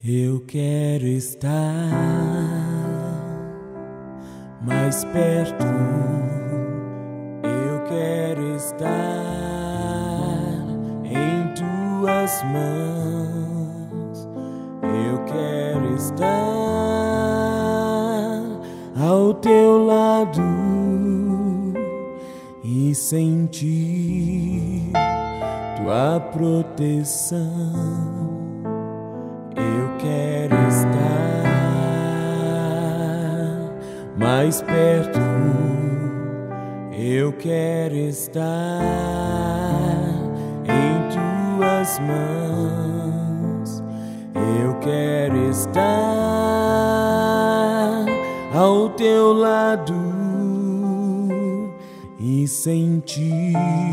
Eu quero estar mais perto. Eu quero estar em tuas mãos. Eu quero estar ao teu lado e sentir tua proteção. Eu quero estar mais perto. Eu quero estar em tuas mãos. Eu quero estar ao teu lado e sentir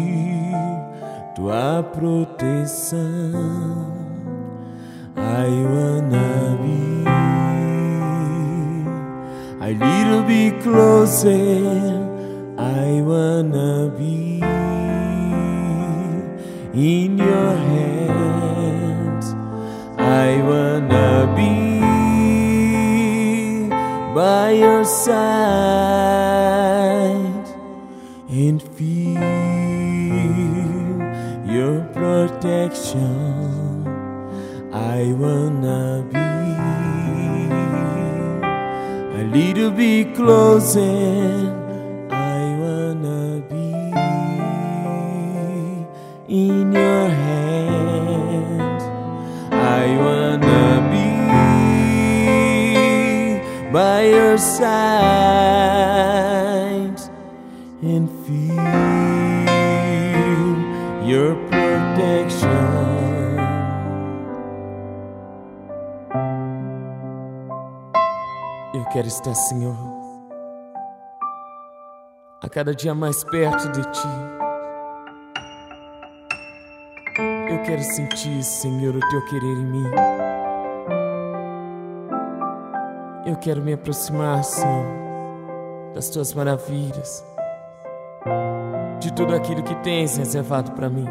tua proteção. I wanna be a little bit closer. I wanna be in your hands. I wanna be by your side and feel your protection. I wanna be a little bit closer. I wanna be in your hands. I wanna be by your side and feel your protection. Eu quero estar, Senhor, a cada dia mais perto de Ti. Eu quero sentir, Senhor, o Teu querer em mim. Eu quero me aproximar, Senhor, das Tuas maravilhas, de tudo aquilo que Tens reservado para mim.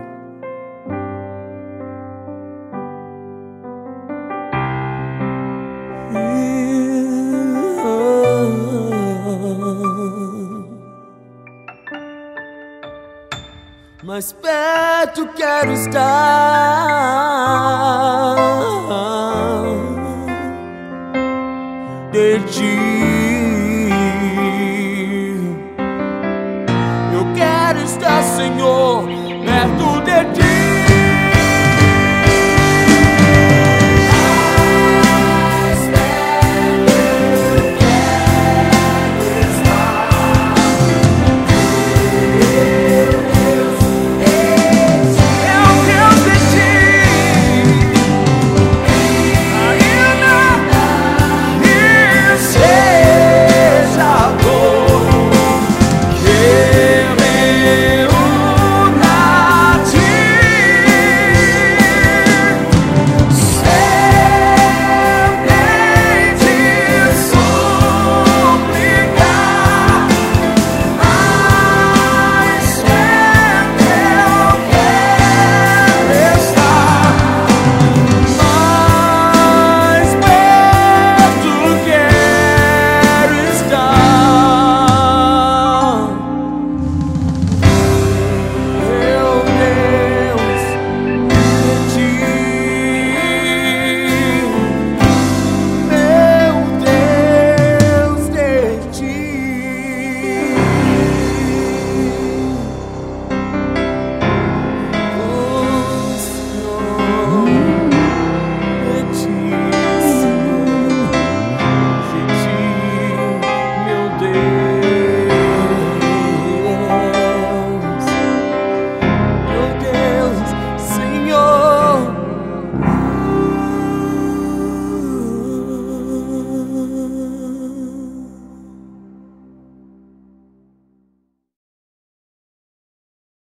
Mais perto quero estar de Ti.